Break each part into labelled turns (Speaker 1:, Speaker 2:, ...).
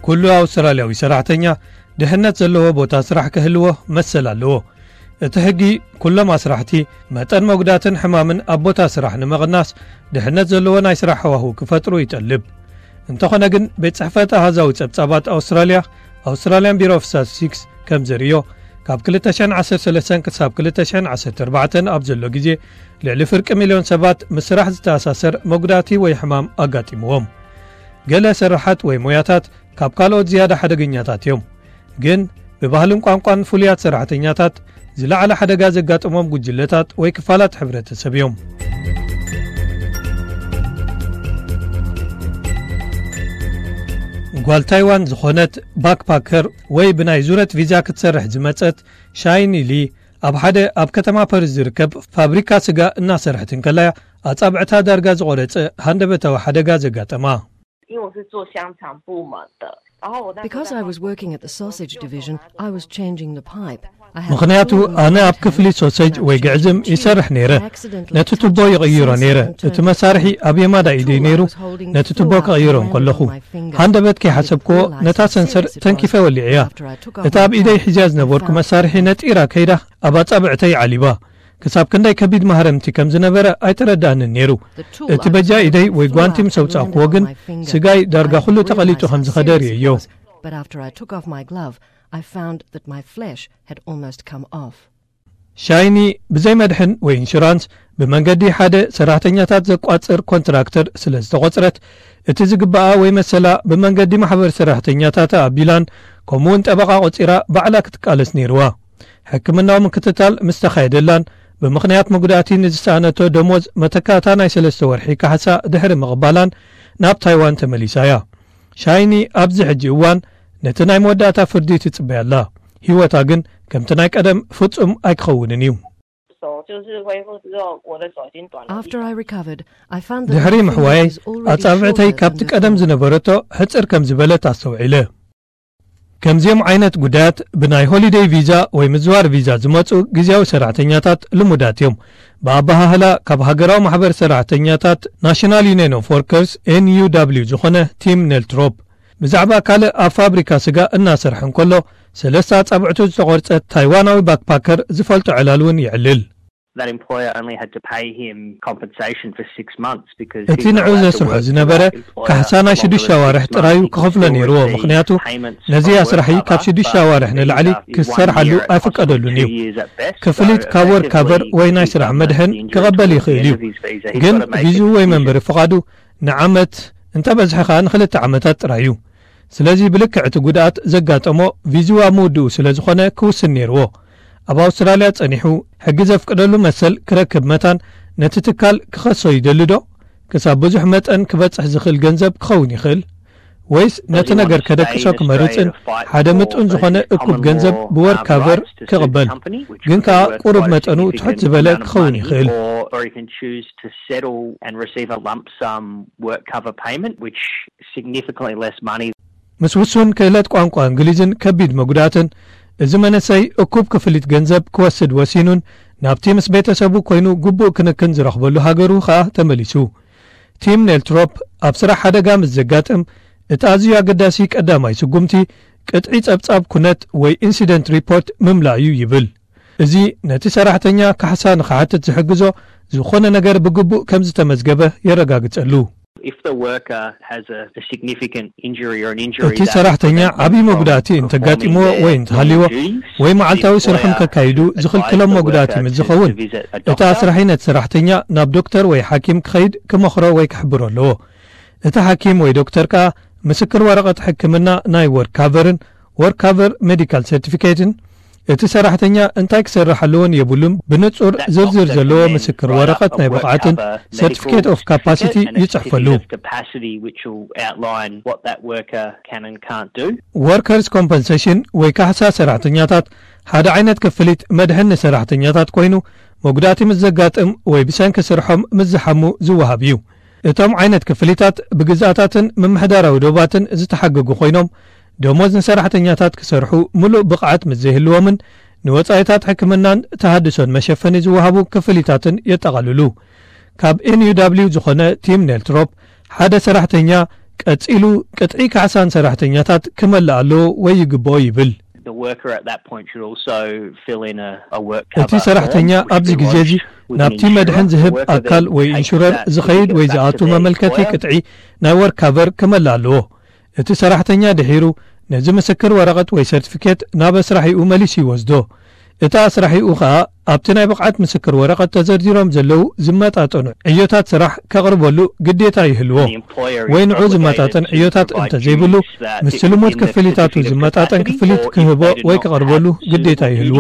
Speaker 1: ኩሉ ኣውስትራልያዊ ሰራሕተኛ ድሕነት ዘለዎ ቦታ ስራሕ ክህልዎ መሰል ኣለዎ እቲ ሕጊ ኩሎም ኣስራሕቲ መጠን መጉዳትን ሕማምን ኣብ ቦታ ስራሕ ንመቕናስ ድሕነት ዘለዎ ናይ ስራሕ ሃዋህው ክፈጥሩ ይጠልብ እንተኾነ ግን ቤት ጽሕፈት ኣሃዛዊ ጸብጻባት ኣውስትራልያን ቢሮ ኦፍ ስታቲስቲክስ ከም ዘርዮ ካብ 2013 ክሳብ 2014 ኣብ ዘሎ ግዜ ልዕሊ ፍርቂ ሚልዮን ሰባት ምስ ስራሕ ዝተኣሳሰር መጉዳቲ ወይ ሕማም ኣጋጢምዎም ገለ ስራሓት ወይ ሞያታት ካብ ካልኦት ዝያዳ ሓደገኛታት እዮም ግን ብባህልን ቋንቋን ፍሉያት ሰራሕተኛታት ዝለዓለ ሓደጋ ዘጋጥሞም ጉጅለታት ወይ ክፋላት ሕብረተሰብ እዮም ጓል ታይዋን ዝኾነት ባክፓከር ወይ ብናይ ዙረት ቪዛ ክትሰርሕ ዝመጸት ሻይኒ ሊ ኣብ ሓደ ኣብ ከተማ ፓሪስ ዝርከብ ፋብሪካ ስጋ እናሰርሕትን ከላያ ኣጻብዕታ ዳርጋ ዝቆረጸ ሃንደበታዊ ሓደጋ ዘጋጠማ
Speaker 2: Because I was working at the sausage division, I was changing the pipe.
Speaker 1: ምክንያቱ ኣነ ኣብ ክፍሊ ሶሴጅ ወይ ግዕዝም ይሰርሕ ነይረ ነቲ ቱቦ ይቕይሮ ነይረ እቲ መሳርሒ ኣብ የማዳ ኢደይ ነይሩ ነቲ ቱቦ ክቕይሮ እንከለኹ ሃንደበት ከይሓሰብክዎ ነታ ሰንሰር ተንኪፈ ወሊዕ እያ እታ ኣብ ኢደይ ሒዝያ ዝነበርኩ መሳርሒ ነጢራ ከይዳ ኣብ ኣጻብዕተይ ዓሊባ ክሳብ ክንደይ ከቢድ ማህረምቲ ከም ዝነበረ ኣይተረዳእንን ነይሩ እቲ በጃ ኢደይ ወይ ጓንቲ ምሰውጻእክዎ ግን ስጋይ ዳርጋ ኩሉ ተቐሊጡ ከም ዝኸደር እዮ
Speaker 2: But after I took off my glove, I found that my flesh had almost come off.
Speaker 1: ሻይኒ ብዘይ መድሕን ወይ ኢንሹራንስ ብመንገዲ ሓደ ሰራሕተኛታት ዘቋጽር ኮንትራክተር ስለ ዝተቆጽረት እቲ ዝግባኣ ወይ መሰላ ብመንገዲ ማሕበር ሰራሕተኛታት ኣቢላን ከምኡውን ጠበቓ ቆጺራ ባዕላ ክትቃለስ ነይርዋ ሕክምናዊ ምክትታል ምስ ተኻየደላን ብምኽንያት መጉዳእቲ ንዝሰኣነቶ ደሞዝ መተካታ ናይ 3 ወርሒ ካሕሳ ድሕሪ ምቕባላን ናብ ታይዋን ተመሊሳ እያ ሻይኒ ኣብዚ ሕጂ እዋን ነቲ ናይ መወዳእታ ፍርዲ ትጽበያላ ህይወታ ግን ከምቲ ናይ ቀደም ፍጹም ኣይክኸውንን እዩ
Speaker 2: After I recovered, I found
Speaker 1: ድሕሪ ምሕዋይ ኣጻብዕተይ ካብቲ ቀደም ዝነበረቶ ሕጽር ከም ዝበለት ኣስተውዒለ ከምዚኦም ዓይነት ጉዳያት ብናይ ሆሊዴይ ቪዛ ወይ ምዝዋር ቪዛ ዝመጹ ግዜያዊ ሰራሕተኛታት ልሙዳት እዮም ብኣባሃህላ ካብ ሃገራዊ ማሕበር ሰራሕተኛታት ናሽናል ዩኒየን ኦፍ ወርከርስ NUW ዝኾነ ቲም ኔልትሮፕ ብዛዕባ ካልእ ኣብ ፋብሪካ ስጋ እናሰርሕ እንከሎ 3 ኣጻብዕቱ ዝተቖርጸት ታይዋናዊ ባክፓከር ዝፈልጦ ዕላል እውን ይዕልል
Speaker 3: That employer only had to pay him compensation for 6 months because
Speaker 1: እቲ ንዑ ዘስርሖ ዝነበረ ካሕሳና 6 ኣዋርሕ ጥራዩ ክኸፍሎ ነይርዎ ምክንያቱ ነዚ ኣስራሒ ካብ 6 ኣዋርሕ ንላዕሊ ክሰርሓሉ ኣይፍቀደሉን እዩ ክፍሊት ካብ ወር ካቨር ወይ ናይ ስራሕ መድሕን ክቐበል ይኽእል እዩ ግን ቪዙ ወይ መንበሪ ፍቓዱ ንዓመት እንተበዝሐ ከዓ ን2 ዓመታት ጥራዩ ስለዚ ብልክዕ እቲ ጉድኣት ዘጋጠሞ ቪዙዋ ምውድኡ ስለ ዝኾነ ክውስን ነይርዎ ኣብ ኣውስትራልያ ጸኒሑ ሕጊ ዘፍቅደሉ መሰል ክረክብ መታን ነቲ ትካል ክኸሶ ይደሊ ዶ ክሳብ ብዙሕ መጠን ክበጽሕ ዝኽእል ገንዘብ ክኸውን ይኽእል ወይስ ነቲ ነገር ከደቅሶ ክመርጽን ሓደ ምጡን ዝኾነ እኩብ ገንዘብ ብወር ካቨር ክቕበል ግን ከዓ ቁሩብ መጠኑ ትሑት ዝበለ ክኸውን ይኽእል ምስ ውሱን ክእለት ቋንቋ እንግሊዝን ከቢድ መጉዳትን እዚ መንእሰይ እኩብ ክፍሊት ገንዘብ ክወስድ ወሲኑን ናብቲ ምስ ቤተሰቡ ኮይኑ ግቡእ ክንክን ዝረኽበሉ ሃገሩ ከዓ ተመሊሱ ቲም ኔልትሮፕ ኣብ ስራሕ ሓደጋ ምስ ዘጋጥም እቲ ኣዝዩ ኣገዳሲ ቀዳማይ ስጉምቲ ቅጥዒ ጸብጻብ ኩነት ወይ ኢንሲደንት ሪፖርት ምምላእ እዩ ይብል እዚ ነቲ ሰራሕተኛ ካሕሳ ንኽሓትት ዝሕግዞ ዝኾነ ነገር ብግቡእ ከም ዝተመዝገበ የረጋግጸሉ
Speaker 3: If the worker has a significant injury or an injury
Speaker 1: እቲ ሰራሕተኛ ዓብይ መጉዳእቲ እንተጋጢሞ ወይ እንተሃልይዎ ወይ መዓልታዊ ስርሕን ከካይዱ ዝኽልክሎም መጉዳእቲ ምዝኸውን እቲ ኣስራሒ ነቲ ሰራሕተኛ ናብ ዶክተር ወይ ሓኪም ክኸይድ ክመኽሮ ወይ ክሕብሮ ኣለዎ እቲ ሓኪም ወይ ዶክተር ከዓ ምስክር ወረቐት ሕክምና ናይ ወርክ ካቨርን ወርክ ካቨር ሜዲካል ሰርቲፊኬትን እቲ ሰራሕተኛ እንታይ ክሰርሕ ኣለዎን የብሉን ብንጹር ዝርዝር ዘለዎ ምስክር ወረቐት ናይ ብቕዓትን ሰርቲፊኬት ኦፍ ካፓሲቲ ይጽሕፈሉ ወርከርስ ኮምፐንሴሽን ወይ ካሕሳ ሰራሕተኛታት ሓደ ዓይነት ክፍሊት መድሕን ንሰራሕተኛታት ኮይኑ መጉዳእቲ ምስ ዘጋጥም ወይ ብሰንኪ ስርሖም ምስ ዝሓሙ ዝወሃብ እዩ እቶም ዓይነት ክፍሊታት ብግዛእታትን ምምሕዳራዊ ዶባትን ዝተሓገጉ ኮይኖም ደሞዝ ንሰራሕተኛታት ክሰርሑ ሙሉእ ብቕዓት ምስ ዘይህልዎምን ንወጻኢታት ሕክምናን ተሃድሶን መሸፈኒ ዝወሃቡ ክፍሊታትን የጠቓልሉ ካብ NUW ዝኾነ ቲም ኔልትሮፕ ሓደ ሰራሕተኛ ቀጽኢሉ ቅጥዒ ካሕሳን ሰራሕተኛታት ክመልኣሎ ወይ ይግብኦ ይብል
Speaker 3: The worker at that point should also fill in a work cover.
Speaker 1: እቲ ሰራሕተኛ ኣብዚ ግዜ እዚ ናብቲ መድሕን ዝህብ ኣካል ወይ ኢንሹረር ዝኸይድ ወይ ዝኣቱ መመልከቲ ቅጥዒ ናይ ወርክ ካቨር ክመልእ ኣለዎ እቲ ሰራሕተኛ ድሒሩ ነዚ ምስክር ወረቐት ወይ ሰርቲፊኬት ናብ ስራሒኡ መሊሱ ይወስዶ እታ ስራሒኡ ከዓ ኣብቲ ናይ ብቕዓት ምስክር ወረቐት ተዘርዚሮም ዘለው ዝመጣጠኑ ዕዮታት ስራሕ ከቕርበሉ ግዴታ ይህልዎ ወይ ንዑ ዝመጣጠን ዕዮታት እንተዘይብሉ ምስ ልሙድ ክፍሊታቱ ዝመጣጠን ክፍሊት ክህቦ ወይ ከቕርበሉ ግዴታ ይህልዎ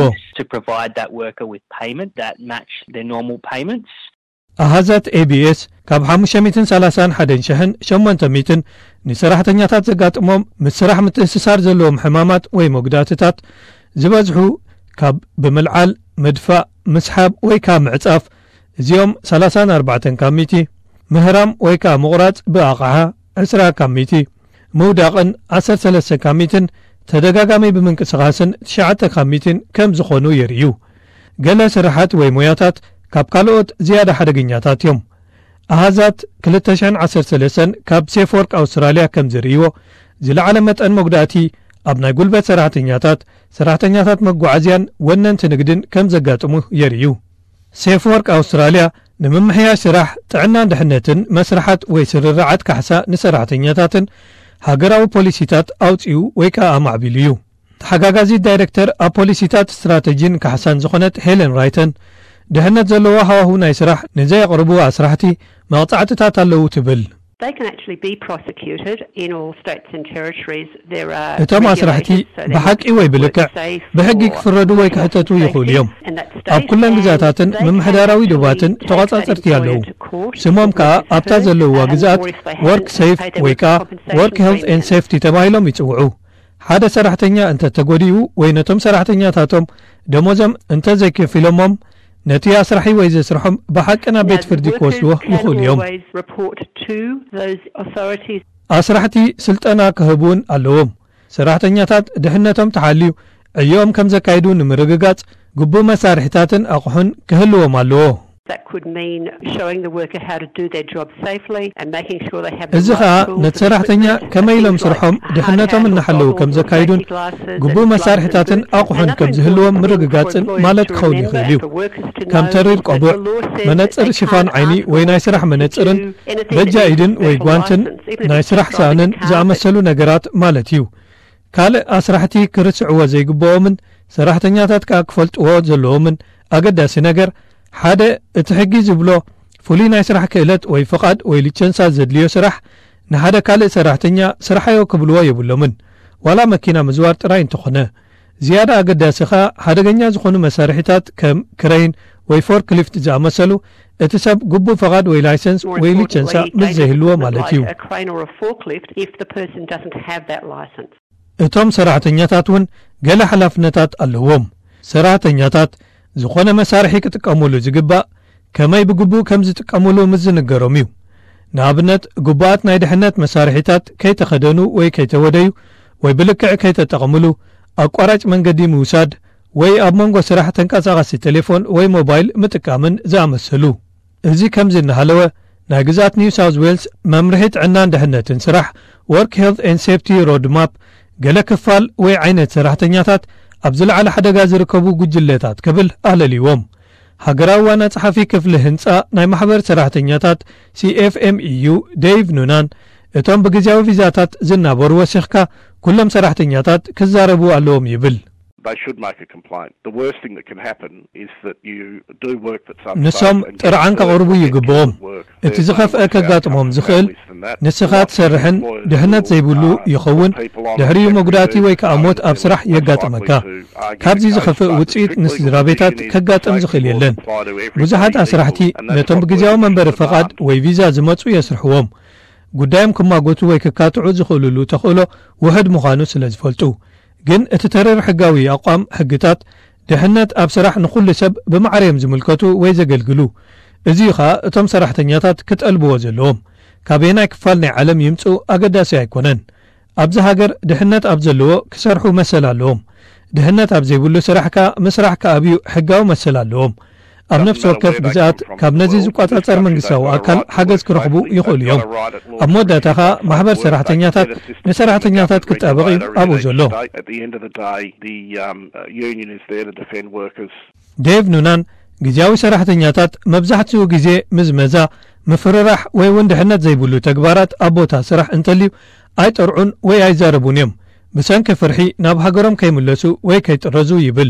Speaker 1: ኣሃዛት ABS ካብ 531,800 ንሰራሕተኛታት ዘጋጥሞም ምስ ስራሕ ምትእስሳር ዘለዎም ሕማማት ወይ መጉዳእትታት ዝበዝሑ ካብ ብምልዓል መድፋእ ምስሓብ ወይ ካብ ምዕጻፍ እዚኦም 34% ምህራም ወይ ካብ ምቑራጽ ብኣቕሓ 20% መውዳቕን 13% ተደጋጋሚ ብምንቅስቓስን 9% ከም ዝኾኑ የርእዩ ገለ ስራሓት ወይ ሞያታት ካብ ካልኦት ዝያዳ ሓደገኛታት እዮም ኣሃዛት 2013 ካብ ሴፍ ወርክ ኣውስትራልያ ከም ዝርእይዎ ዝለዓለ መጠን መጉዳእቲ ኣብ ናይ ጉልበት ሰራሕተኛታት መጓዓዝያን ወነንቲ ንግድን ከም ዘጋጥሙ የርእዩ ሴፍ ወርክ ኣውስትራልያ ንምምሕያሽ ስራሕ ጥዕናን ድሕነትን መስራሓት ወይ ስርርዓት ካሕሳ ንሰራሕተኛታትን ሃገራዊ ፖሊሲታት ኣውፂኡ ወይ ከዓ ኣማዕቢሉ እዩ ተሓጋጋዚ ዳይሬክተር ኣብ ፖሊሲታት ስትራቴጂን ካሕሳን ዝኾነት ሄለን ራይተን ድሕነት ዘለዎ ሃዋህው ናይ ስራሕ ንዘየቕርቡ ኣስራሕቲ መቕጻዕትታት ኣለዉ ትብል
Speaker 4: They can actually be prosecuted in all states and territories. There are
Speaker 1: እቶም ኣስራሕቲ ብሓቂ ወይ ብልክዕ ብሕጊ ክፍረዱ ወይ ክሕተቱ ይኽእሉ እዮም ኣብ ኩለን ግዛታትን ምምሕዳራዊ ድባትን ተቆጻጸርቲ ኣለዉ ስሞም ከዓ ኣብታ ዘለውዋ ግዛት ወርክ ሴፍ ወይ ከዓ ወርክ ሄልት ኤንድ ሴፍቲ ተባሂሎም ይጽውዑ ሓደ ሰራሕተኛ እንተተጎዲኡ ወይ ነቶም ሰራሕተኛታቶም ደሞዞም እንተዘይከፊሎሞም ነቲ ኣስራሒ ወይ ዘስርሖም ብሓቅና ቤት ፍርዲ ክወስድዎ ይኽእሉ እዮም ኣስራሕቲ ስልጠና ክህቡን ኣለዎም ሰራሕተኛታት ድሕነቶም ተሓልዩ ዕዮኦም ከም ዘካይዱ ንምርግጋጽ ግቡእ መሳርሒታትን ኣቑሑን ክህልዎም ኣለዎ
Speaker 4: That could mean showing the worker how to do their job safely and making sure they have
Speaker 1: እዚ ከዓ ነቲ ሰራሕተኛ ከመይ ኢሎም ስርሖም ድሕነቶም እናሓለዉ ከም ዘካይዱን ግቡእ መሳርሒታትን ኣቑሑን ከም ዝህልዎም ምርግጋጽን ማለት ክኸውን ይኽእል እዩ ከም ተሪር ቆቡዕ መነጽር ሽፋን ዓይኒ ወይ ናይ ስራሕ መነጽርን በጃ ኢድን ወይ ጓንትን ናይ ስራሕ ሳእንን ዝኣመሰሉ ነገራት ማለት እዩ ካልእ ኣስራሕቲ ክርስዕዎ ዘይግብኦምን ሰራሕተኛታት ከዓ ክፈልጥዎ ዘለዎምን ኣገዳሲ ነገር ሓደ እቲ ሕጊ ዝብሎ ፍሉይ ናይ ስራሕ ክእለት ወይ ፍቓድ ወይ ሊቸንሳ ዘድልዮ ስራሕ ንሓደ ካልእ ሰራሕተኛ ስራሓዮ ክብልዎ የብሎምን ዋላ መኪና ምዝዋር ጥራይ እንተኾነ ዝያዳ ኣገዳሲ ኸ ሓደገኛ ዝኾኑ መሳርሒታት ከም ክሬን ወይ ፎርክሊፍት ዝኣመሰሉ እቲ ሰብ ግቡእ ፍቓድ ወይ ላይሰንስ ወይ ሊቸንሳ ምስ ዘይህልዎ ማለት እዩ እቶም ሰራሕተኛታት እውን ገለ ሓላፍነታት ኣለዎም ሰራሕተኛታት ዝኾነ መሳርሒ ክጥቀሙሉ ዝግባእ ከመይ ብግቡእ ከም ዝጥቀሙሉ ምዝንገሮም እዩ ንኣብነት ግቡኣት ናይ ድሕነት መሳርሒታት ከይተኸደኑ ወይ ከይተወደዩ ወይ ብልክዕ ከይተጠቐሙሉ ኣቋራጭ መንገዲ ምውሳድ ወይ ኣብ መንጎ ስራሕ ተንቀሳቓሲ ቴሌፎን ወይ ሞባይል ምጥቃምን ዝኣመሰሉ እዚ ከምዚ እናሃለወ ናይ ግዛት ኒው ሳውዝ ዌልስ መምርሒ ጥዕናን ድሕነትን ስራሕ ወርክ ሄልት ኤንድ ሴፍቲ ሮድማፕ ገለ ክፋል ወይ ዓይነት ሰራሕተኛታት ኣብ ዝለዓለ ሓደጋ ዝርከቡ ጉጅለታት ክብል ኣለልዎም ሃገራዊ ዋና ጸሓፊ ክፍሊ ህንጻ ናይ ማሕበር ሰራሕተኛታት CFMEU ዴይቭ ኑናን እቶም ብግዜያዊ ቪዛታት ዝናበሩ ወሲኽካ ኩሎም ሰራሕተኛታት ክዛረቡ ኣለዎም ይብል
Speaker 5: They should make a complaint. The worst thing that can happen is that you do work that some
Speaker 1: ንሶም ጥርዓን ከቕርቡ ይግብኦም እቲ ዝኸፍአ ከጋጥሞም ዝኽእል ንስኻ ትሰርሕን ድሕነት ዘይብሉ ይኸውን ድሕሪኡ መጉዳእቲ ወይ ከዓ ሞት ኣብ ስራሕ የጋጥመካ ካብዚ ዝኸፍእ ውፅኢት ንስድራ ቤታት ከጋጥም ዝኽእል የለን ብዙሓት ኣስራሕቲ ነቶም ብግዜያዊ መንበሪ ፈቓድ ወይ ቪዛ ዝመፁ የስርሕዎም ጉዳዮም ክማጎቱ ወይ ክካትዑ ዝኽእልሉ ተኽእሎ ውሕድ ምዃኑ ስለ ዝፈልጡ ግን እቲ ተረር ሕጋዊ ኣቋም ሕግታት ድሕነት ኣብ ስራሕ ንኹሉ ሰብ ብማዕርዮም ዝምልከቱ ወይ ዘገልግሉ እዚ ኸ እቶም ሰራሕተኛታት ክትጠልብዎ ዘለዎም ካበናይ ክፋል ናይ ዓለም ይምፁ ኣገዳሲ ኣይኮነን ኣብዚ ሃገር ድሕነት ኣብ ዘለዎ ክሰርሑ መሰል ኣለዎም ድሕነት ኣብ ዘይብሉ ስራሕካ ምስራሕ ከኣብዩ ሕጋዊ መሰል ኣለዎም ኣብ ነፍሲ ወከፍ ግዛኣት ካብ ነዚ ዝቋጻጸር መንግስታዊ ኣካል ሓገዝ ክረኽቡ ይኽእሉ እዮም ኣብ መወዳእታኻ ማሕበር ሰራሕተኛታት ንሰራሕተኛታት ክጣበቕ ኣብኡ ዘሎ ዴቭ ኑናን ግዜያዊ ሰራሕተኛታት መብዛሕትኡ ግዜ ምዝመዛ ምፍርራሕ ወይ ወንድሕነት ዘይብሉ ተግባራት ኣብ ቦታ ስራሕ እንተልዩ ኣይጠርዑን ወይ ኣይዛረቡን እዮም ብሰንኪ ፍርሒ ናብ ሃገሮም ከይምለሱ ወይ ከይጥረዙ ይብል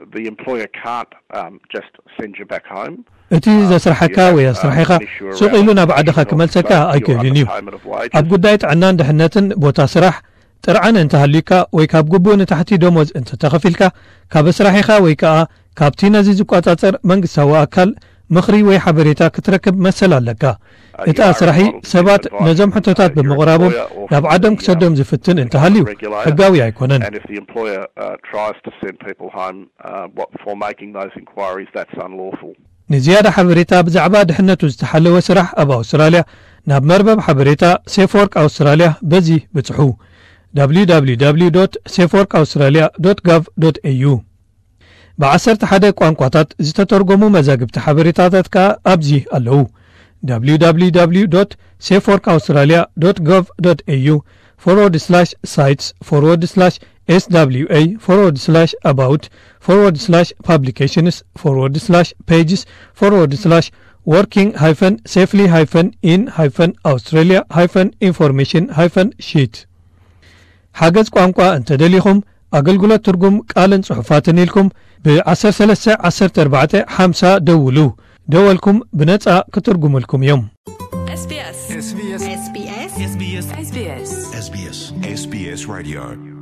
Speaker 1: እቲ ዘስራሕካ ወይ ኣስራሒኻ ሱቕ ኢሉ ናብ ዓድኻ ክመልሰካ ኣይክእልን እዩ ኣብ ጉዳይ ጥዕናን ድሕነትን ቦታ ስራሕ ጥርዓን እንተሃልዩካ ወይ ካብ ግቡእ ንታሕቲ ደሞዝ እንተተኸፊልካ ካብ ስራሒኻ ወይ ከዓ ካብቲ ነዚ ዝቋጻጸር መንግስታዊ ኣካል ምኽሪ ወይ ሓበሬታ ክትረክብ መሰል ኣለካ እቲ ኣስራሒ ሰባት ነዞም ሕቶታት ብምቕራቦም ናብ ዓዶም ክሰዶም ዝፍትን እንተሃልዩ ሕጋዊ ኣይኮነን ንዝያዳ ሓበሬታ ብዛዕባ ድሕነቱ ዝተሓለወ ስራሕ ኣብ ኣውስትራልያ ናብ መርበብ ሓበሬታ ሴፍወርክ ኣውስትራልያ በዚ ብጽሑ www.safeworkaustralia.gov.au ብ11 ቋንቋታት ዝተተርጎሙ መዛግብቲ ሓበሬታታት ከዓ ኣብዚ ኣለዉ www.safeworkaustralia.gov.au/about/workking-in-australia-information-sheet ሓገዝ ቋንቋ እንተደሊኹም ኣገልግሎት ትርጉም ቃልን ጽሑፋትን ኢልኩም ብ131450 ደውሉ ደወልኩም ብነጻ ክትርጉምልኩም እዮም
Speaker 6: SBS SBS SBS SBS SBS SBS Radio